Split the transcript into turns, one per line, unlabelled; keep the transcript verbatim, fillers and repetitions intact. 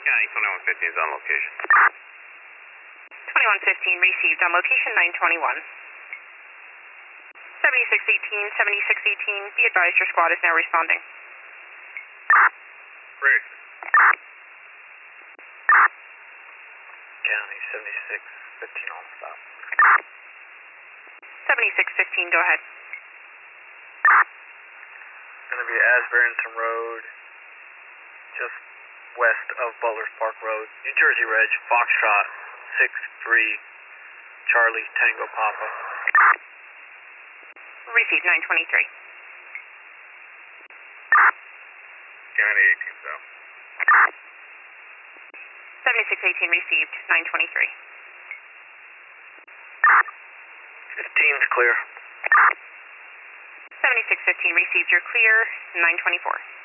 County twenty-one fifteen is on location.
twenty-one fifteen received on location nine twenty-one. seventy-six eighteen, seventy-six eighteen, be advised your squad is now responding.
Great.
County seventy-six fifteen on stop.
seventy-six fifteen, go ahead.
Gonna be Asburinson Road, just west of Butler's Park Road, New Jersey Reg, Foxtrot, six three, Charlie, Tango Papa.
Received nine twenty-three.
County eighteen south.
seventy-six eighteen received, nine twenty-three.
fifteen's clear.
seventy-six fifteen received, you're clear, nine twenty-four.